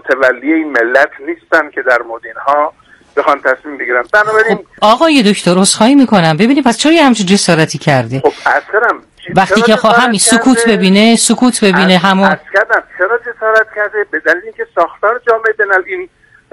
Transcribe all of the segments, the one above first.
متولی این ملت نیستن که در مورد اینها بخوان تصمیم بگیرن. بنابراین خب آقای دکتر عذرخواهی میکنم، ببینید پس چرا همچین جسارتی کرده؟ خب اصلا وقتی که همین سکوت ببینه همون چرا جسارت کرده؟ به دلیل اینکه ساختار جامعه بین‌المللی این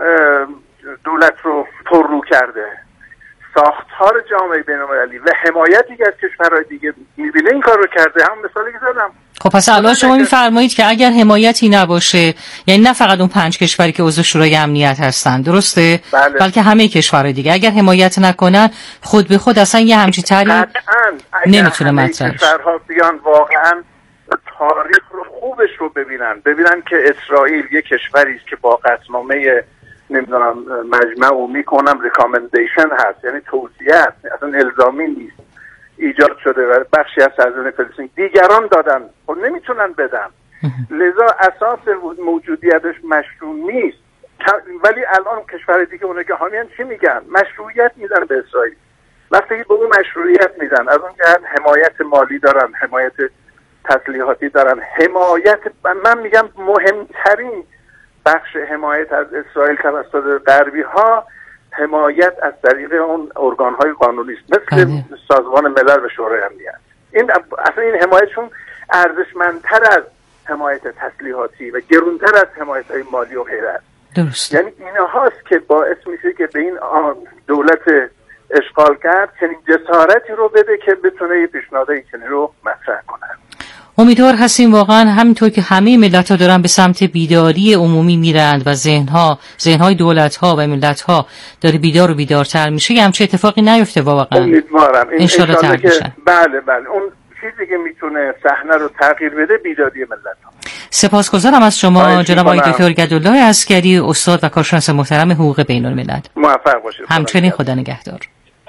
دولت رو پررو کرده. ساختار جامعه بین‌المللی و حمایتی که از کشورهای دیگه می‌بینه این کار رو کرده. هم مثالی که زدم. خب پس الان شما می‌فرمایید که اگر حمایتی نباشه، یعنی نه فقط اون 5 کشوری که عضو شورای امنیت هستن، درسته؟ بله. بلکه همه کشورهای دیگه اگر حمایت نکنن، خود به خود اصلا یه همچین طرحی نمیتونه مطرح شه. کشورها بیان واقعاً تاریخ رو خوبش رو ببینن که اسرائیل یک کشوری است که با قطعنامه نمیدونم مجمع عمومی کنم ریکامندیشن هست، یعنی توصیه است، اصلا الزامی نیست، ایجاد شده و بخشی از سرزمین فلسطین دیگران دادن، خب نمیتونن بدن، لذا اساس موجودیتش مشروع نیست. ولی الان کشور دیگه اونها که حامیان چی میگن؟ مشروعیت میدن به اسرائیل. وقتی به اون مشروعیت میدن، از اون جهت حمایت مالی دارن، حمایت تسلیحاتی دارن، حمایت، من میگم مهمترین بخش حمایت از اسرائیل توسط غربی ها حمایت از طریق اون ارگان های قانونی است، مثل سازمان ملل و شورای امنیت. این اصلا این حمایتشون ارزشمندتر از حمایت تسلیحاتی و گرونتر از حمایت های مالی و غیره است. درست. یعنی اینهاست که باعث میشه که به این دولت اشغالگر چنین جسارتی رو بده که بتونه یه پیشنهادی چنین رو مطرح کنه. امیدوار هستیم واقعا همینطور که همه ملت‌ها دارن به سمت بیداری عمومی میرند و ذهن‌های دولت‌ها و ملت‌ها داره بیدار و بیدارتر میشه، همچین اتفاقی نیفته واقعا. امیدوارم ان شاءالله که بله اون چیزی که میتونه صحنه رو تغییر بده بیداری ملت‌ها. سپاسگزارم از شما جناب آقای دکتر گدالله عسگری، استاد و کارشناس محترم حقوق بین‌الملل. موفق باشید. همچنین خدا نگهدار.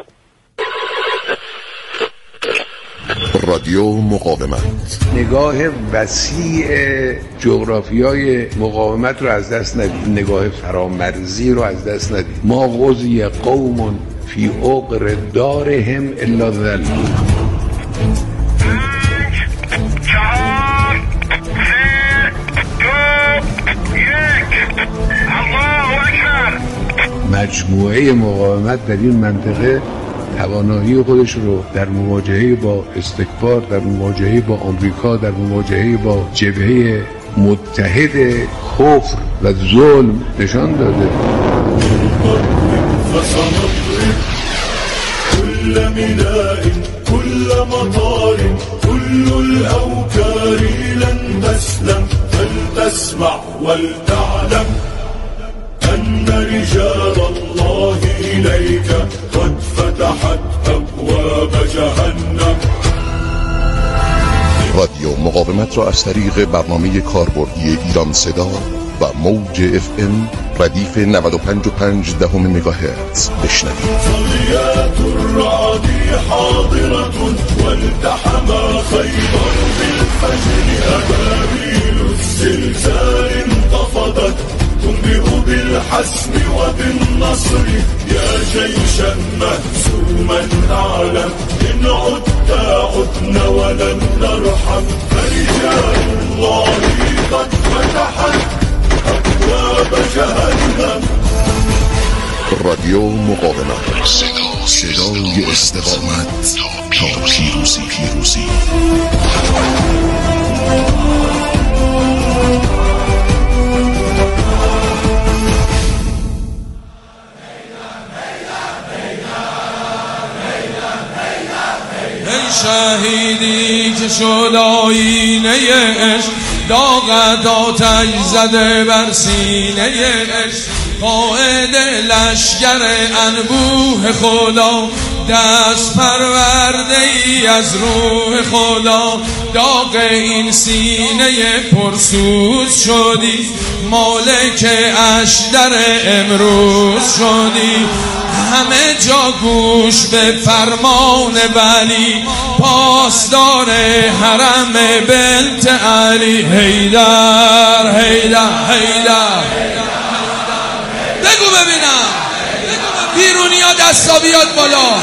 رادیو مقاومت، نگاه وسیع جغرافیای مقاومت رو از دست ندید، نگاه فرامرزی رو از دست ندید. ما غزی قوم فی عقر دارهم الا ذلون. مجموعه مقاومت در این منطقه توانایی خودش رو در مواجهه با استکبار، در مواجهه با آمریکا، در مواجهه با جبهه متحد کفر و ظلم نشان داده. كل ميناء كل مطار كل الأوكار لن تسلم فلتسمع ولتعلم أن رجال الله إليك قد فتحت أبواب جهنم. رادیو مقاومت را از طریق برنامه کاربردی ایران صدا و موج FM ردیف 95.5 مگاهرتز بشنوید. صليات الرعد حاضرة والتحم خيبر بالفجر أبابيل الزلزال انتفضت تنبئ بالحسم وبالنصر يا جيشا مهزوما أعلم إن عدت عدنا ولن نرحم فرجال الله قد فتحت أبواب جهنم. رادیو مقاومت، صدای استقامت تا پیروزی. شهیدی که شد آینه عشق، داغت آتش زده بر سینه عشق، قائد لشگر انبوه خدا، دست پرورده ای از روح خدا، داغ این سینه پرسوز شدی، مالک اشدر امروز شدی، همه جا گوش به فرمان ولی، پاسدار حرم بنت علی. حیدر حیدر حیدر بگو ببینم، بیرونی ها دستا بیاد بالا.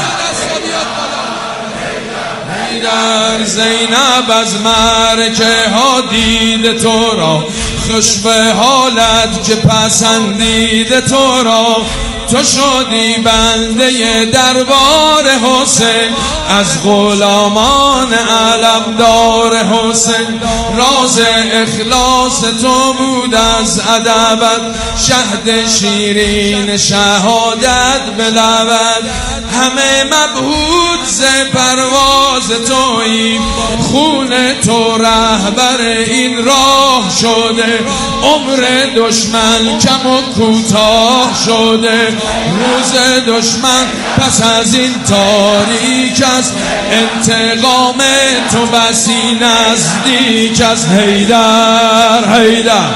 حیدر زینب از مرکه ها دید تو را، خوش به حالت که پسندیده تو را، تو شدی بنده دربار حسین، از غلامان علمدار حسین. راز اخلاص تو بود از ادبت، شهد شیرین شهادت به لبت. همه مبهوت ز پرواز توییم، خون تو رهبر این راه شده. عمر دشمن کم و کوتاه شده، روز دشمن پس از این تاریک است. انتقام تو بسی نزدیک است. حیدر حیدر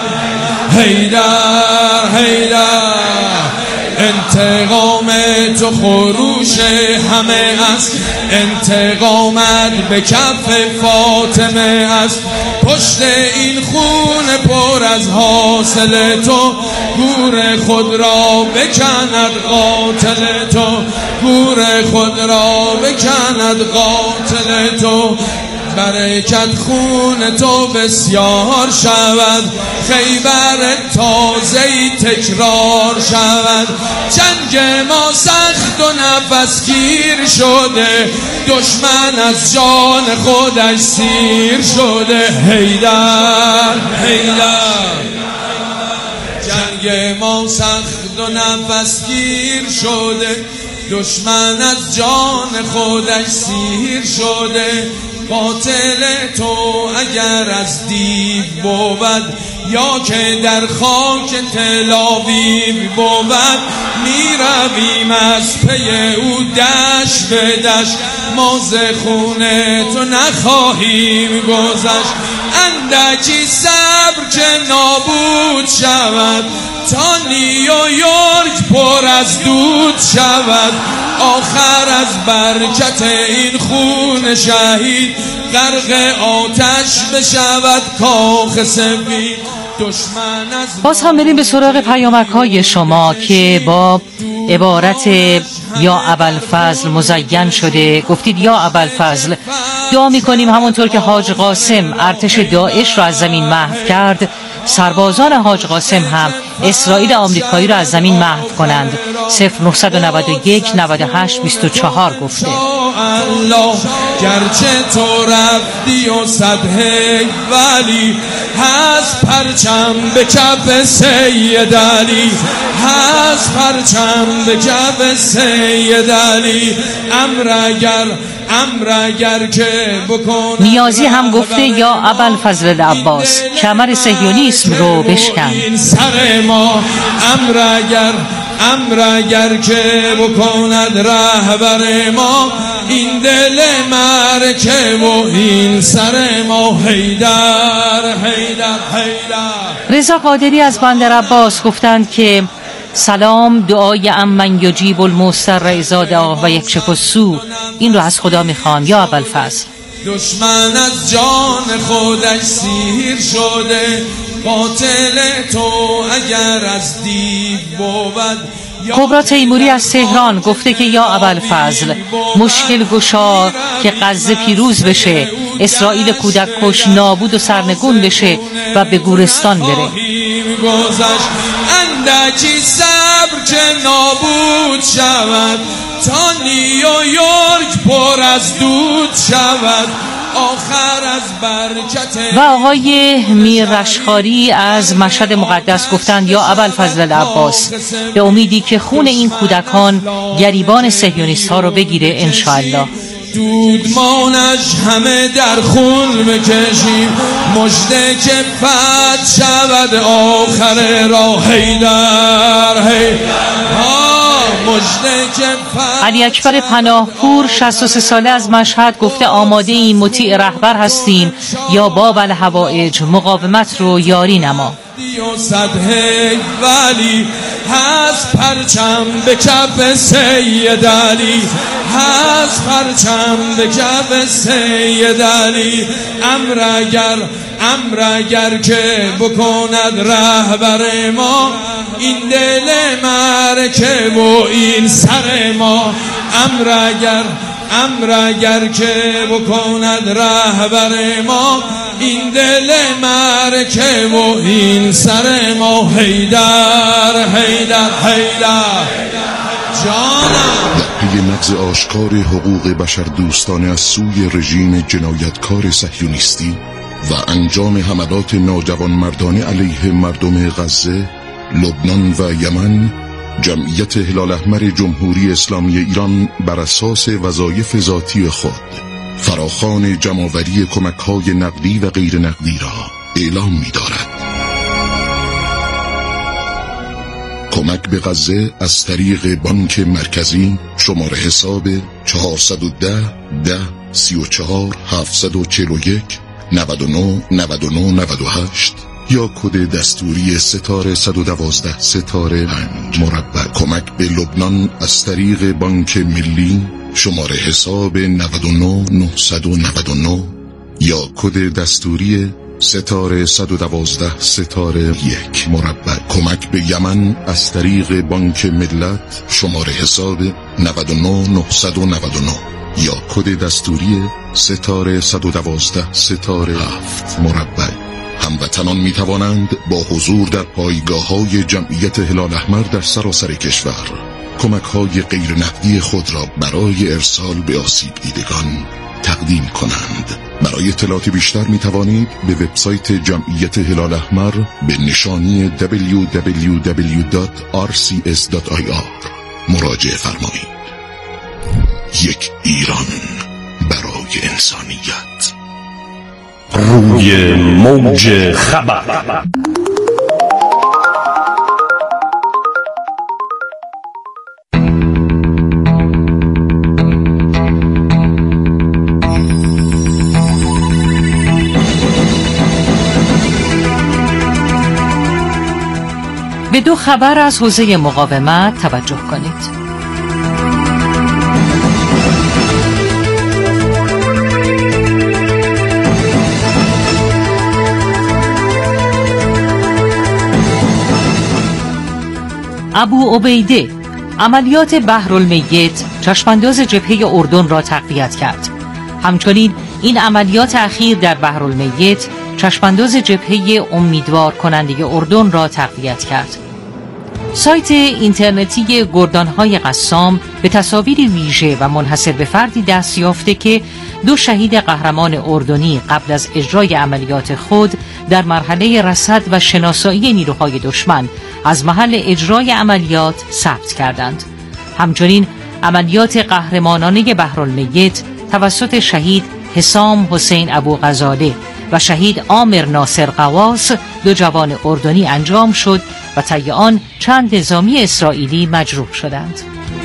حیدر حیدر، انتقام تو خروش همه است. انتقامت به کف فاطمه است. پشت این خون پر از حاصل تو، گور خود را بکند قاتل تو. گور خود را بکند قاتل تو. برکت خون تو بسیار شود، خیبر تازه‌ای تکرار شود. جنگ ما سخت و نفسگیر شده، دشمن از جان خودش سیر شده. حیدر حیدر، جنگ ما سخت و نفسگیر شده، دشمن از جان خودش سیر شده. قاتل تو اگر از دیو بود، یا که در خاک تلاویو بود، می رویم از پی او دشت به دشت. ما ز خون تو نخواهیم گذشت. اندکی صبر که نابود شود، تا نیویورک پر از دود شود. آخر از برکت این خون شهید، غرق آتش بشود کاخ سفید. باز هم بریم به سراغ پیامک‌های شما که با عبارت یا ابوالفضل مزین شده. گفتید یا ابوالفضل، دعا می‌کنیم همونطور که حاج قاسم ارتش داعش را از زمین محو کرد، سربازان حاج قاسم هم اسرائیل آمریکایی را از زمین محو کنند. 0991 98 24 گفته. الله گرچه تو رفتی و صدهک، ولی هست پرچم به کف سید علی. هست پرچم به کف سید علی. امر اگر که بکن. نیازی هم گفته یا ابوالفضل عباس، کمر صهیونیسم رو بشکن. سر ما امر اگر که بکند رهبر ما، این دل مرکه و این سر ما. حیدر حیدر حیدر. رضا قادری از بندر عباس گفتند که سلام، دعای امن یجیب المضطر اذا دعا و یکشف السوء، این رو از خدا میخوام یا ابوالفضل. دشمن از جان خودش سیر شده، قاتل تو اگر از دیو بود. کبرا تیموری از تهران گفته که یا ابوالفضل، مشکل گشا که غزه پیروز بشه، اسرائیل کودک کش نابود و سرنگون بشه و به گورستان بره. اندکی صبر که نابود شود، تا نیویورک پر از دود شود. آخر از برکت. و آقای میر رشخاری از مشهد مقدس گفتند یا ابوالفضل عباس، به امیدی که خون این کودکان گریبان صهیونیست ها رو بگیره انشاءالله. دودمانش همه در خون بکشیم، مژده که فتح شود آخر راه. حیدر علی اکبر پناهپور 63 ساله از مشهد گفته آماده این مطیع رهبر هستیم یا باب الحوائج، مقاومت رو یاری نما. ولی هست پرچم به کف سید علی. هست پرچم به کف سید علی. امر اگر که بکند رهبر ما، این دل مرکه و این سر ما. امر اگر که بکند رهبر ما، این دل معرکه و این سر ما. حیدر حیدر حیدر جانم. در پی نقض آشکار حقوق بشر دوستانه از سوی رژیم جنایتکار صهیونیستی و انجام حملات ناجوانمردانه علیه مردم غزه، لبنان و یمن، جمعیت هلال احمر جمهوری اسلامی ایران بر اساس وظایف ذاتی خود فراخوان جمع‌آوری کمک‌های نقدی و غیر نقدی را اعلام می‌دارد. کمک به غزه از طریق بانک مرکزی شماره حساب 410 10 34 741 99 99 98 یا کد دستوری ستاره 112 ستاره 5 مربع. کمک به لبنان از طریق بانک ملی شماره حساب 99 999 یا کد دستوری ستاره 112 ستاره 1 مربع. کمک به یمن از طریق بانک ملت شماره حساب 99 999 یا کد دستوری ستاره 112 ستاره 7 مربع. هموطنان می توانند با حضور در پایگاه‌های جمعیت هلال احمر در سراسر کشور کمک‌های غیر نقدی خود را برای ارسال به آسیب دیدگان تقدیم کنند. برای اطلاعات بیشتر می توانید به وبسایت جمعیت هلال احمر به نشانی www.rcs.ir مراجعه فرمایید. یک ایران برای انسانیت. روی موج خبر. به دو خبر از حوزه مقاومت توجه کنید. ابو عبیده عملیات بحرالمیت چشمانداز جبهه اردن را تقویت کرد. همچنین این عملیات اخیر در بحرالمیت چشمانداز جبهه امیدوار کننده اردن را تقویت کرد. سایت اینترنتی گردانهای قسام به تصاویر ویژه و منحصر به فردی دست یافته که دو شهید قهرمان اردنی قبل از اجرای عملیات خود در مرحله رصد و شناسایی نیروهای دشمن از محل اجرای عملیات ثبت کردند. همچنین عملیات قهرمانانه بحرالمیت توسط شهید حسام حسین ابو غزاله و شهید عامر ناصر قواس دو جوان اردنی انجام شد و طی آن چند نظامی اسرائیلی مجروح شدند.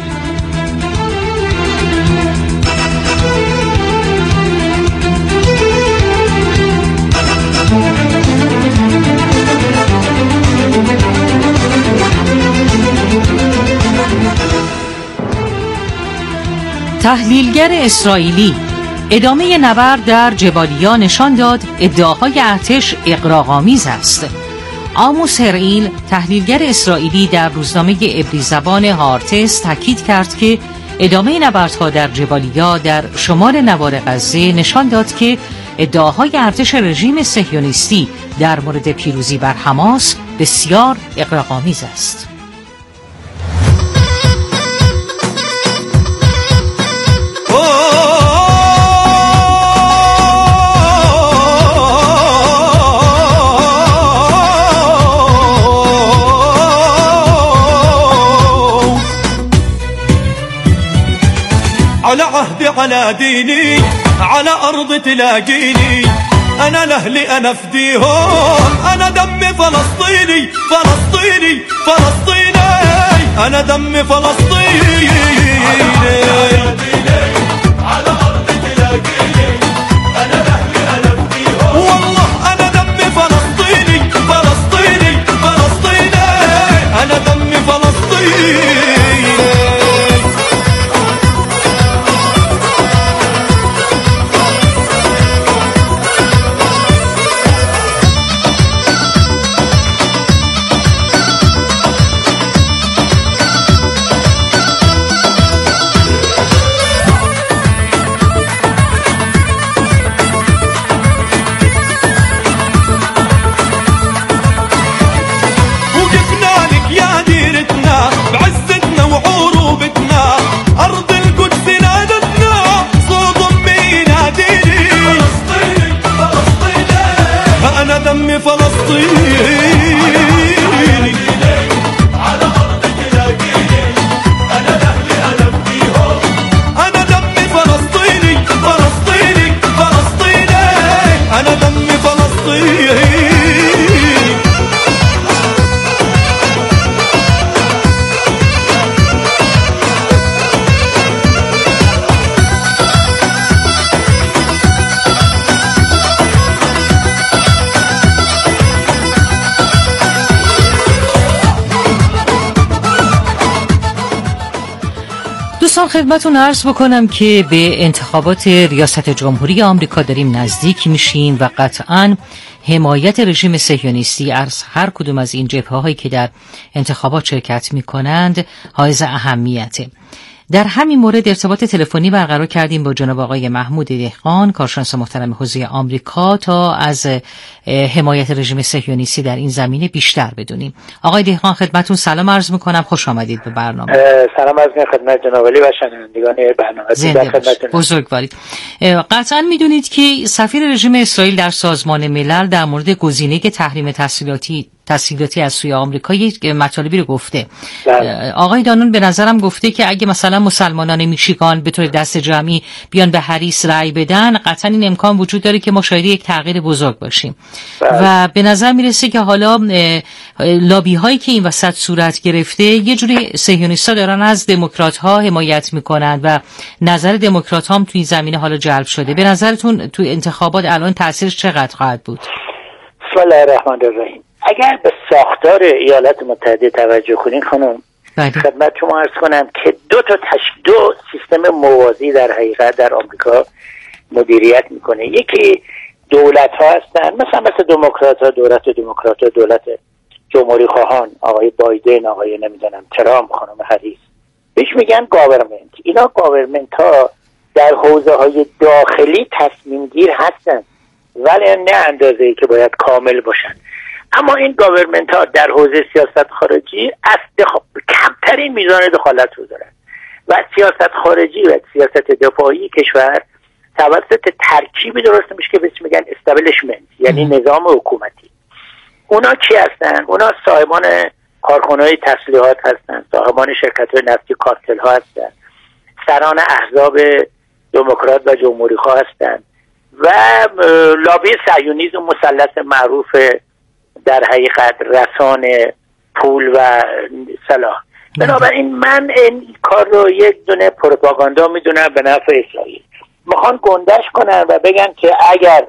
تحلیلگر اسرائیلی ادامه نبرد در جبالیا نشان داد ادعاهای ارتش اغراق‌آمیز است. آموس هرئیل تحلیلگر اسرائیلی در روزنامه عبری زبان هارتس تاکید کرد که ادامه نبردها در جبالیا در شمال نوار غزه نشان داد که ادعاهای ارتش رژیم صهیونیستی در مورد پیروزی بر حماس بسیار اغراق‌آمیز است. على عهدي على ديني على أرض تلاقيني أنا لأهلي أنا فديهم أنا دمي فلسطيني فلسطيني فلسطيني أنا دمي فلسطيني على أرض تلاقيني أنا لأهلي أنا فديهم والله أنا دمي فلسطيني فلسطيني فلسطيني أنا دمي فلسطيني. يا ديرتنا بعزتنا وعروبتنا أرض القدس نادتنا صوت أمي يناديني فلسطيني فلسطيني أنا دمي فلسطيني على أرضك تلاقيني أنا لأهلي أنا بديهم أنا دمي فلسطيني فلسطيني فلسطيني أنا دمي فلسطيني. دوستان خدمتون عرض بکنم که به انتخابات ریاست جمهوری آمریکا داریم نزدیک میشیم و قطعاً حمایت رژیم صهیونیستی از هر کدوم از این جبهه‌هایی که در انتخابات شرکت میکنند حائز اهمیته. در همین مورد ارتباط تلفنی برقرار کردیم با جناب آقای محمود دهقان، کارشناس محترم حوزه آمریکا، تا از حمایت رژیم صهیونیستی در این زمینه بیشتر بدونیم. آقای دهقان خدمتون سلام عرض میکنم، خوش آمدید به برنامه. سلام عرض میکنم خدمت جناب علی و شنوندگان برنامه. بزرگوارید. قطعا میدونید که سفیر رژیم اسرائیل در سازمان ملل در مورد گزینه تحریم تسهیلاتی از سوی آمریکا یک مطالبی رو گفته. آقای دانون به نظرم گفته که اگه مثلا مسلمانان میشیگان به طور دست جمعی بیان به هریس رأی بدن، قطعا این امکان وجود داره که ما شاهد یک تغییر بزرگ باشیم. و به نظر میرسه که حالا لابی هایی که این وسط صورت گرفته یه جوری صهیونیست‌ها دارن از دموکرات ها حمایت میکنن و نظر دموکرات ها هم توی این زمینه حالا جلب شده. به نظرتون توی انتخابات الان تاثیرش چقدر خواهد بود؟ بسم الله الرحمن الرحیم. اگر به ساختار ایالات متحده توجه کنین خانم، خدمت شما عرض کنم که دو سیستم موازی در حقیقت در آمریکا مدیریت میکنه. یکی دولت ها هستن، مثل دموکرات ها، دولت دموکرات ها، دولت جمهوری خواهان، آقای بایدن، آقای نمیدونم ترامپ، خانم هریس، بهش میگن گاورمنت. اینا گاورمنت ها در حوزه های داخلی تصمیم گیر هستن، ولی نه اندازه‌ای که باید کامل باشن. اما این گاورمنت ها در حوزه سیاست خارجی کمترین میزان دخالت رو دارن و سیاست خارجی و سیاست دفاعی کشور توسط ترکیبی درست میشه که بهش میگن استابلیشمنت، یعنی نظام حکومتی. اونا کی هستن؟ اونا صاحبان کارخانه‌های تسلیحات هستن، صاحبان شرکت‌های نفتی، کارتل ها هستن، سران احزاب دموکرات و جمهوری خواه هستن و لابی صهیونیسم مسلط معروف در حقیقت رسان پول و سلاح. بنابراین من این کار رو یک دونه پروپاگاندا میدونم به نفع اسرائیل. میخوان گندش کنن و بگن که اگر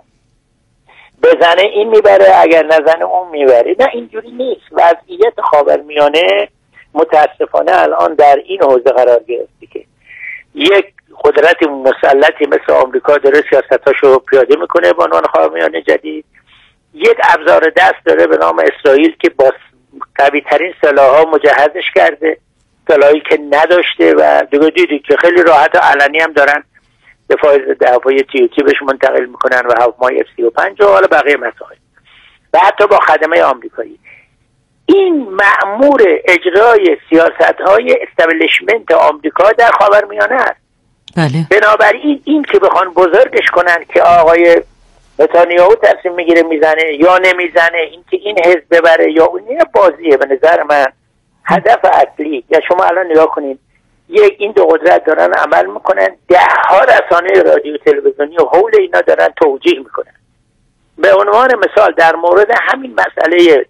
بزنه این میبره، اگر نزنه اون میبره. نه، اینجوری نیست. وضعیت خاورمیانه متاسفانه الان در این حوزه قرار گرفته که یک قدرت مسلطی مثل آمریکا داره سیاستاشو پیاده میکنه به عنوان خاورمیانه جدید. یک ابزار دست داره به نام اسرائیل که با قوی ترین سلاح‌ها مجهزش کرده، سلاحی که نداشته و دیگه دیدید که خیلی راحت و علنی هم دارن دفاعی TUT بهش منتقل میکنن و هواپیمای F-35 و حالا بقیه مسائل و حتی با خدمه آمریکایی. این مأمور اجرای سیاست‌های استابلیشمنت آمریکا در خاورمیانه است. بله. بنابراین این که بخوان بزرگش کنن که آقای نتانیاهو تصمیم میگیره میزنه یا نمیزنه، این که این حزب ببره یا اون، بازیه. به نظر من هدف اصلی، یا شما الان نگاه کنید، این دو قدرت دارن عمل میکنن، 10 رسانه رادیو تلویزیونی و حول اینا دارن توجیه میکنن. به عنوان مثال در مورد همین مسئله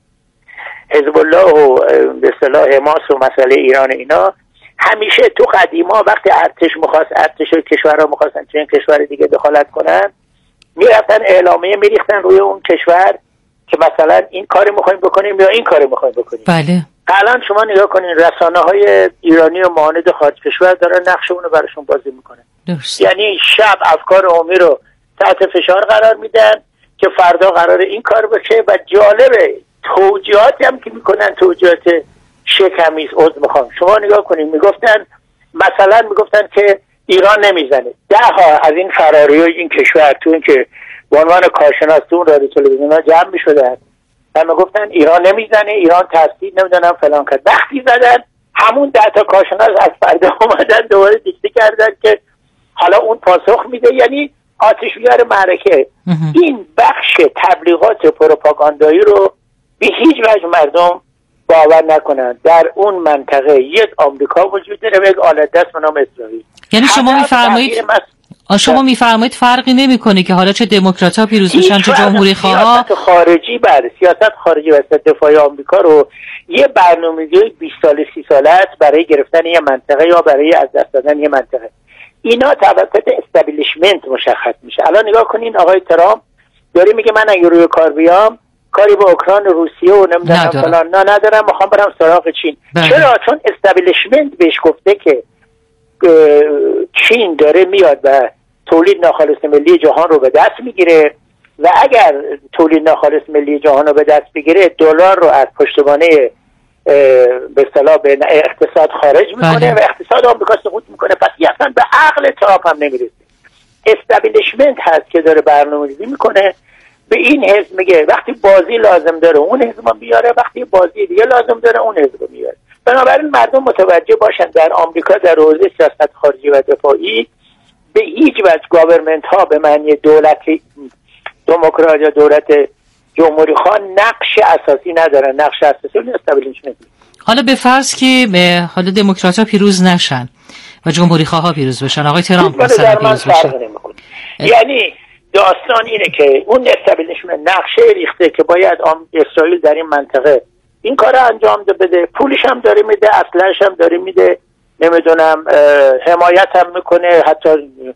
حزب الله و به اصطلاح حماس و مسئله ایران، اینا همیشه تو قدیما وقتی ارتش کشورها میخواستن چه کشور دیگه دخالت کنن، میرفتن اعلامیه میریختن روی اون کشور که مثلا این کاری میخوایم بکنیم یا این کاری میخوایم بکنیم. بله. الان شما نگاه کنین رسانه‌های ایرانی و معاند خارج کشور دارن نقش اونو براشون بازی میکنن. یعنی شب افکار عمومی رو تحت فشار قرار میدن که فردا قرار این کار بشه و جالبه توجیهاتی هم که میکنن توجیهات شکمیز. میخوام شما نگاه کنین، میگفتن که ایران نمیزنه. 10 از این فراری این کشور تو این که به عنوان کارشناس تو رادیو تلویزیون‌ها جمع می‌شدن همه گفتن ایران نمیزنه، ایران تسدید نمیدونم فلان کرد. وقتی زدن همون 10 تا کارشناس از فردا اومدن دوباره دیکته کردن که حالا اون پاسخ میده، یعنی آتش‌بیار معرکه. این بخش تبلیغات پروپاگاندایی رو به هیچ وجه مردم باور نکنند. در اون منطقه یک آمریکا وجود داره و یک آلت دست به نام اسرائیل. یعنی شما میفرمایید فرقی نمیکنه که حالا چه دموکرات‌ها پیروز بشن چه جمهوری خواها، سیاست خارجی سیاست خارجی و دفاعی آمریکا رو یه برنامه‌ریزی 20 ساله 30 ساله است برای گرفتن یه منطقه یا برای از دست دادن یه منطقه. اینا توسط استابلیشمنت مشخص میشه. الان نگاه کنین آقای ترامپ داره میگه من اگه روی کار بیام کاری با اوکراین و روسیه و نمیدونم فلان ندارم، میخوام برم سراغ چین. چرا؟ چون استابلیشمنت بهش گفته که چین داره میاد و تولید ناخالص ملی جهان رو به دست میگیره و اگر تولید ناخالص ملی جهان رو به دست بگیره دلار رو از پشتوانه به اصطلاح به اقتصاد خارج میکنه و اقتصاد آمریکا سقوط میکنه. پس اصلا به عقل ترامپ هم نمیرسه. استابلیشمنت هست که داره برنامه‌ریزی میکنه، به این حزب میگه وقتی بازی لازم داره اون حزب بیاره، وقتی بازی دیگه لازم داره اون حزب میاره. بنابراین مردم متوجه باشن در آمریکا در حوزه سیاست خارجی و دفاعی به هیچ وجه گاورمنت ها به معنی دولت دموکرات یا دولت جمهوری خواه نقش اساسی ندارن. نقش اساسی اون استابلیشمنت. حالا به فرض که حالا دموکرات ها پیروز نشن و جمهوری خواه ها پیروز بشن، آقای ترامپ مثلا پیروز بشن، یعنی داستان اینه که اون استابلیشمنت نقشه ریخته که باید اسرائیل در این منطقه این کار انجام بده، پولش هم داره میده، اسلحه‌اش هم داره میده، نمیدونم حمایت هم میکنه، حتی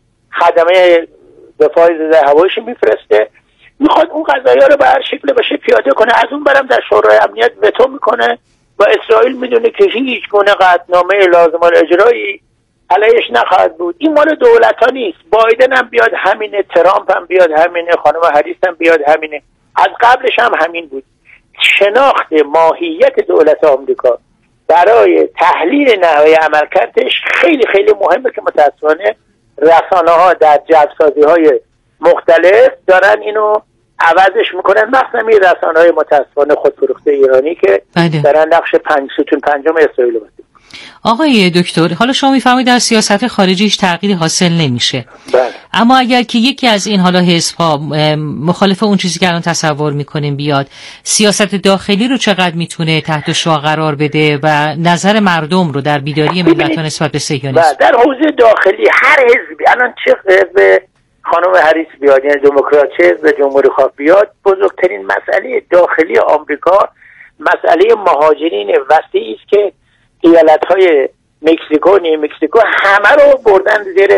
خدمه دفاع ضد هواییش میفرسته، میخواد اون قضایا رو به هر شکل بشه پیاده کنه. از اون برم در شورای امنیت وتو میکنه و اسرائیل میدونه که هیچ گونه قطعنامه لازم الاجرایی علیهش نخواهد بود. این مال دولت ها نیست. بایدن هم بیاد همینه، ترامپ هم بیاد همینه، خانم هریس هم بیاد همینه، از قبلش هم همین بود. شناخت ماهیت دولت آمریکا برای تحلیل نحوه عملکردش خیلی خیلی مهمه که متاسفانه رسانه ها در جذب‌سازی های مختلف دارن اینو عوضش میکنن، مثلا این رسانه های متاسفانه خودفروخته ایرانی که دارن نقش ستون پنجم اسرائیل رو بازی. آقای دکتر، حالا شما میفهمید در سیاست خارجیش تغییری حاصل نمیشه. بله. اما اگر که یکی از این حالا حزب‌ها مخالف اون چیزی که الان تصور میکنیم بیاد، سیاست داخلی رو چقدر میتونه تحت شعاع قرار بده و نظر مردم رو در بیداری ملت‌ها نسبت به صهیونیسم؟ در حوزه داخلی هر حزبی، الان چه حزب خانم هریس بیاد یعنی دموکرات، چه حزب جمهوری خواه بیاد، بزرگترین مسئله داخلی آمریکا مسئله مهاجرین وسیعی است که ایالت‌های مکزیکو، نیم مکزیکو همه رو بردن زیر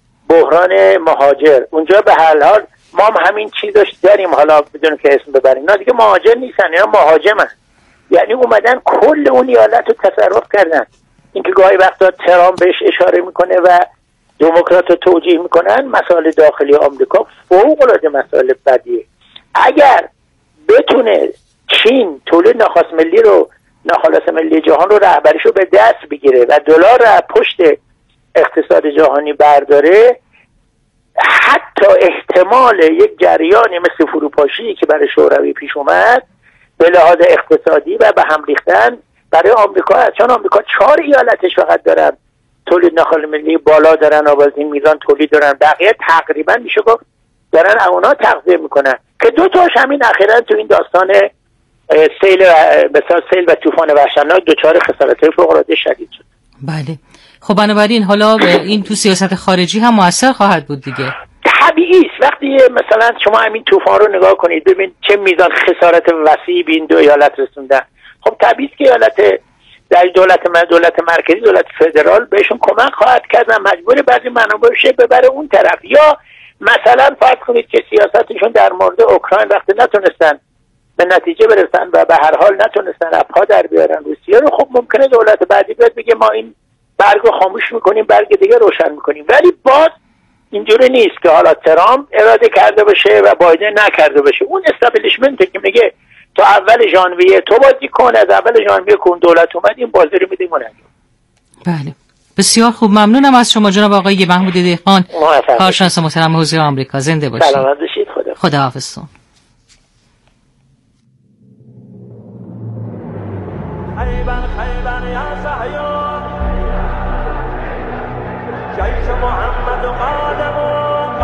بحران مهاجر. اونجا به هر حال ما هم همین چیزاش داریم، حالا بدون که اسم ببریم، اینا دیگه مهاجر نیستن، اینا مهاجمن. یعنی اومدن کل اون ایالت رو تصرف کردن. اینکه گاهی وقتا ترامپ بهش اشاره میکنه و دموکرات رو توجیه میکنن، مسائل داخلی آمریکا فوق‌العاده مسائل بدیه. اگر بتونه چین تولید ناخالص ملی جهان رو رهبریشو به دست بگیره و دلار رو پشت اقتصاد جهانی برداره، حتی احتمال یک جریانی مثل فروپاشی که برای شوروی پیش اومد به لحاظ اقتصادی و به هم ریختن برای آمریکا هست. چون آمریکا 4 ایالتش فقط دارن تولید ناخالص ملی بالا دارن، آبازین میزان تولید دارن، بقیه تقریبا میشه گفت دارن اونا تغذیه میکنن که 2 تاش همین اخیراً تو این داستان سیل و طوفان وحشتناک دچار خسارت‌های فوق‌العاده شدید شد. بله. خب بنابراین حالا این تو سیاست خارجی هم مؤثر خواهد بود دیگه. طبیعی است. وقتی مثلا شما همین طوفان رو نگاه کنید ببین چه میزان خسارت وسیعی به این 2 ایالت رسوندن. خب طبیعی است که در دولت مرکزی، دولت فدرال بهشون کمک خواهد کرد و مجبور بعضی منابعش ببره اون طرف. یا مثلا فرض کنید که سیاستشون در مورد اوکراین وقتی نتونستن به نتیجه برسن و به هر حال نتونستن اپا در بیارن روسیه رو، خب ممکنه دولت بعدی بیاد بگه ما این برگ رو خاموش میکنیم، برگ دیگه روشن میکنیم. ولی باز اینجوری نیست که حالا ترامپ اراده کرده باشه و بایدن نکرده باشه. اون استابلیشمنت که میگه تا اول ژانویه تو بازی کن، از اول ژانویه که اون دولت اومد این بازی رو میدیم. بله بسیار خوب، ممنونم از شما جناب آقای محمود دهقان، کارشناس محترم حوزه آمریکا. زنده باشید. سلامت باشید. خدا حافظتون. خیبر خیبر یا صهیون جیش محمد و قادمون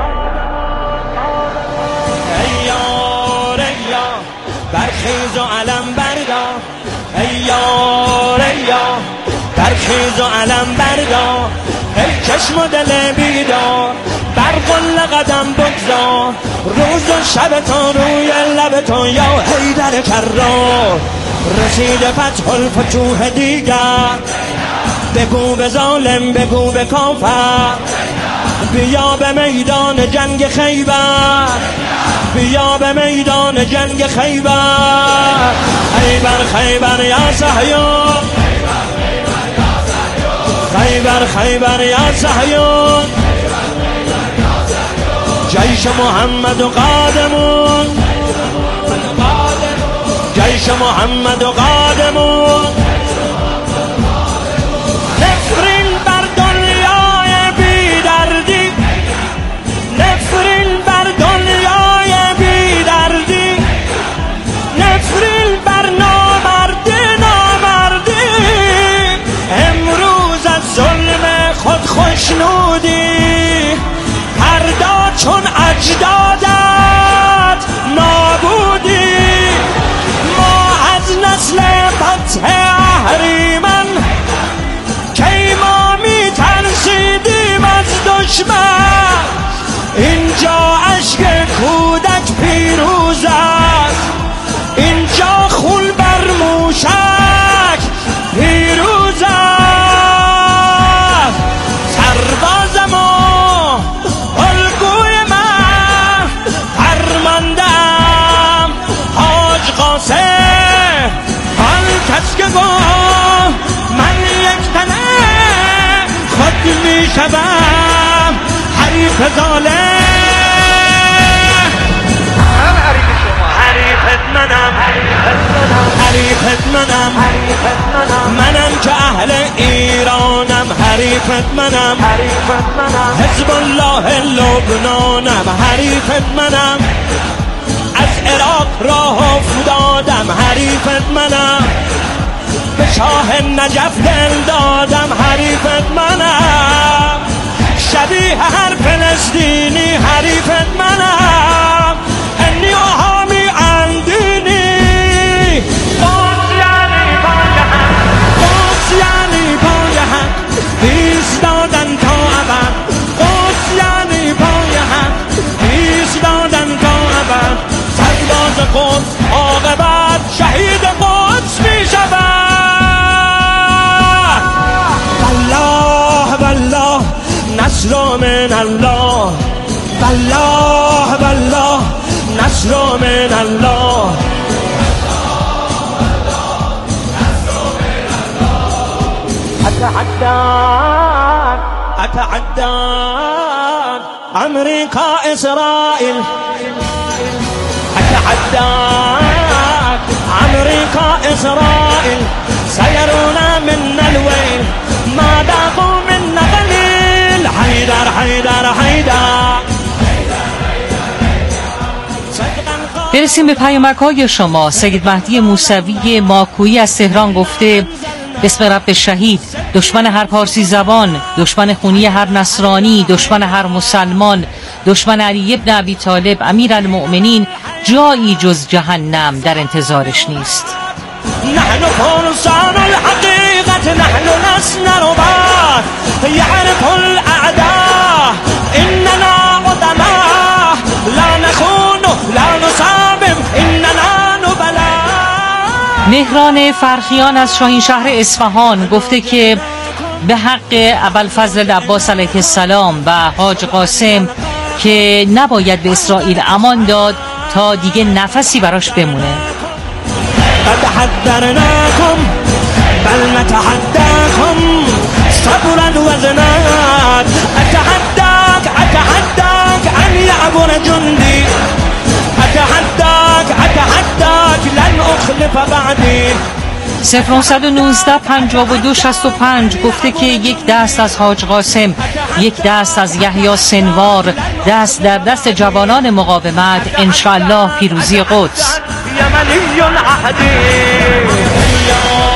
ای یار ای یار برخیز و علم بردار ای یار ای یار برخیز و علم بردار ای چشم و دل بیدار بر قل قدم بگذار روز و شبتان روی لبتان یا حیدر کرار رسید فتح الفتوح دیگر بگو به ظالم بگو به کافر بیا به میدان جنگ خیبر بیا به میدان جنگ خیبر خیبر خیبر یا صهیون خیبر خیبر یا صهیون جیش محمد و قادمون جیش محمد و قادمون نفرین بر دنیای بی دردی نفرین بر دنیای بی دردی نفرین بر نامردی نامردی امروز از ظلم خود خوشنودی فردا چون اجدادت نابودی ما از نسل فتح اهریمن کی ما می ترسیدیم از دشمن اینجا اشک کودک پیروز است اینجا خون بر موشک پیروز است سرباز ما الگوی من فرماندم حاج قاسم آن کس که با من یک تنه خود می شدم حریف ظالم من حریف شما حریفت منم حریفت منم منم که اهل ایرانم حریفت منم حزب الله لبنانم حریفت منم از عراق راه افتادم حریفت منم به شاه نجف دل دادم حریفت منم شبیه هر فلسطینی حریفت منم انی حامی اندینی قدس یعنی پای هم قدس یعنی پای هم ایستادن تا ابد قدس یعنی پای هم ایستادن تا ابد سرباز قدس عاقبت شهید قدس می شود والله والله نصر من الله والله والله نصر من الله أتعدى أمريكا إسرائيل أتعدى أمريكا إسرائيل سيرون منا الويل ما ذاقوا منا قليل حيدر حيدر حيدر. برسیم به پیامک‌های شما. سید مهدی موسوی ماکویی از تهران گفته بسم رب شهید، دشمن هر پارسی زبان، دشمن خونی هر نصرانی، دشمن هر مسلمان، دشمن علی ابن ابی طالب امیرالمؤمنین جایی جز جهنم در انتظارش نیست. نحن فرسان الحقیقت، نحن نسنر بعد يعرف الاعداء اننا قدما لا نخون لا نصابم اننا نبلا. مهران فرخیان از شاهین شهر اصفهان گفته که به حق ابوالفضل عباس علیه السلام و حاج قاسم که نباید به اسرائیل امان داد تا دیگه نفسی براش بمونه. قد حذرناكم بل نتحداكم صبرا وزنات اتحداك ان يعبر جندي اتحداك لن اخلف بعدي. 0919 52 65 گفته که یک دست از حاج قاسم، یک دست از یحیی سنوار، دست در دست جوانان مقاومت، انشاءالله پیروزی قدس. یمنی عهدی